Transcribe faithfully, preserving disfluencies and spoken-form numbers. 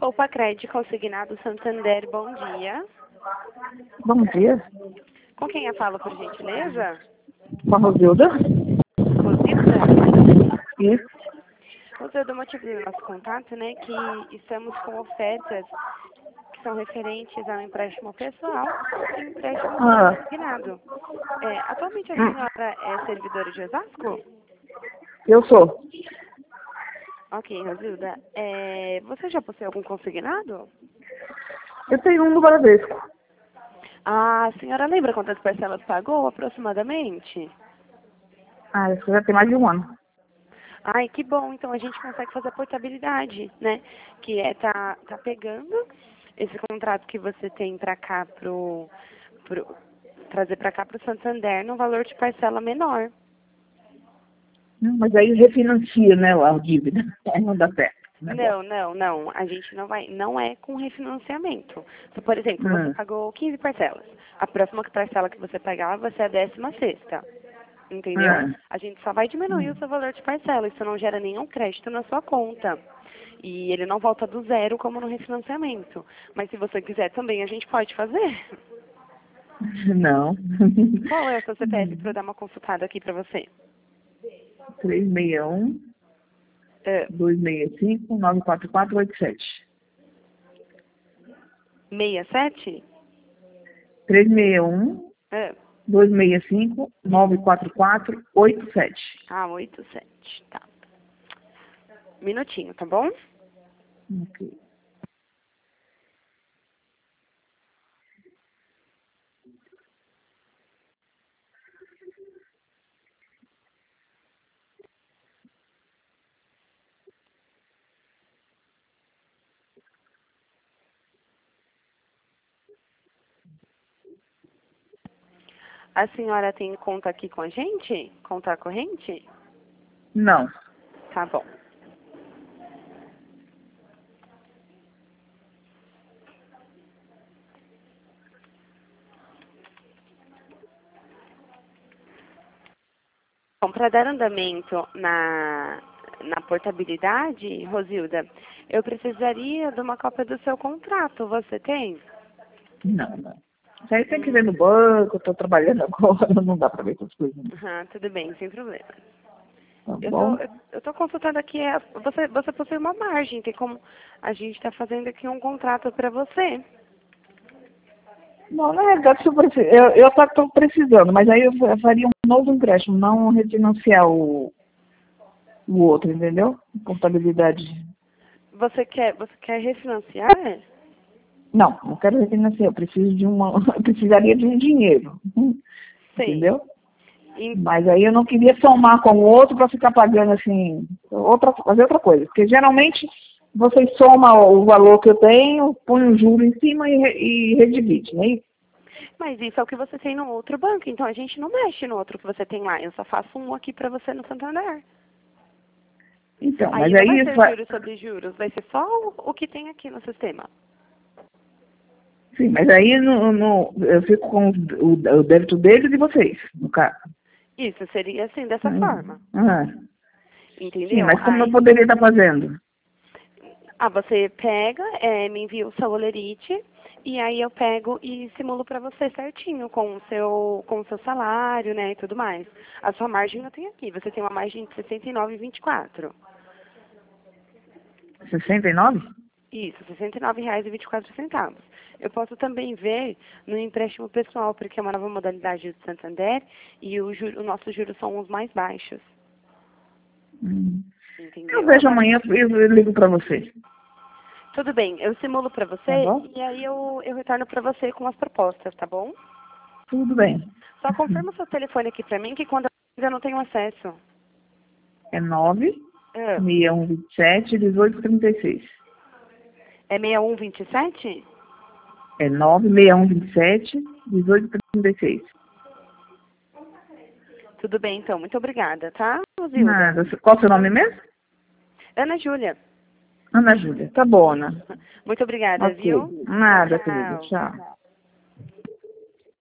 Opa Cred Consignado Santander, bom dia. Bom dia. Com quem eu falo, por gentileza? Com a Rosilda? Rosilda? Isso. Rosilda, o motivo do nosso contato, né, que estamos com ofertas que são referentes ao empréstimo pessoal e empréstimo Ah. consignado. É, atualmente a Hum. senhora é servidora de Osasco? Eu sou. Ok, Rosilda. É, você já possui algum consignado? Eu tenho um do Bradesco. Ah, a senhora lembra quantas parcelas pagou aproximadamente? Ah, isso já tem mais de um ano. Ai, que bom. Então a gente consegue fazer a portabilidade, né? Que é tá, tá pegando esse contrato que você tem para cá pro, pro trazer para cá pro Santander no valor de parcela menor. Hum, Mas aí refinancia, né, a dívida. Aí não dá certo. Né? Não, não, não. A gente não vai, não é com refinanciamento. Então, por exemplo, você Hum. pagou quinze parcelas. A próxima parcela que você pagar vai ser a décima sexta. Entendeu? Hum. A gente só vai diminuir o Hum. seu valor de parcela. Isso não gera nenhum crédito na sua conta. E ele não volta do zero como no refinanciamento. Mas se você quiser também, a gente pode fazer. Não. Qual é o seu C P F para eu dar uma consultada aqui para você? três seis um, É, dois seis cinco, nove quatro quatro oito sete. sessenta e sete? três seis um, É. dois seis cinco, nove quatro quatro oito sete. Ah, oitenta e sete. Tá. Minutinho, tá bom? Ok. A senhora tem conta aqui com a gente? Conta corrente? Não. Tá bom. Bom, para dar andamento na, na portabilidade, Rosilda, eu precisaria de uma cópia do seu contrato. Você tem? Não, não. Isso aí tem que Hum, ver no banco, eu tô trabalhando agora, não dá pra ver essas coisas. aham, tudo bem, sem problema. Tá Eu tô, bom? eu, eu tô consultando aqui, é, você, você possui uma margem, tem como a gente está fazendo aqui um contrato para você. Não, na realidade, se eu, preci- eu, eu até estou precisando, mas aí eu fa- faria um novo empréstimo, não refinanciar o, o outro, entendeu? Portabilidade. Você quer, você quer refinanciar? Não, não quero refinanciar, eu preciso de uma, eu precisaria de um dinheiro, Sei. entendeu? E- Mas aí eu não queria somar com o outro para ficar pagando assim, outra, fazer outra coisa. Porque geralmente vocês somam o valor que eu tenho, põe um juro em cima e, re- e redivide, né? mas isso é o que você tem no outro banco, então a gente não mexe no outro que você tem lá. Eu só faço um aqui para você no Santander. Então, mas Aí não vai aí ser vai, juros sobre juros, vai ser só o, o que tem aqui no sistema. sim, mas aí no, no- eu fico com o, o débito deles e vocês, no caso. Isso seria assim, dessa Hum, forma. ah, sim, Entendeu? mas como eu Aí, poderia estar fazendo? ah, você pega, é, me envia o seu olerite, e aí eu pego e simulo para você certinho, com o seu, com o seu salário, né, e tudo mais. A sua margem eu tenho aqui, você tem uma margem de sessenta e nove vírgula vinte e quatro. sessenta e nove? Isso, sessenta e nove reais e vinte e quatro centavos. Eu posso também ver no empréstimo pessoal, porque é uma nova modalidade do Santander e o juro, os nossos juros são os mais baixos. Hum. Eu Entendeu? vejo Agora, amanhã e eu ligo para você, tudo bem, eu simulo para tá você bom? e aí eu, eu retorno para você com as propostas, tá bom? Tudo bem. Só confirma o seu telefone aqui para mim, que quando eu ainda não tenho acesso. É nove É, seis um dois sete, dezoito trinta e seis. é seis um dois sete? É nove seis um dois sete, dezoito trinta e seis. Tudo bem, então. Muito obrigada, tá, Zilda? Nada. Qual é o seu nome mesmo? Ana Júlia. Ana Júlia. Tá bom, Ana. Muito obrigada, Ok. viu? Nada, querida. Tchau. Tchau.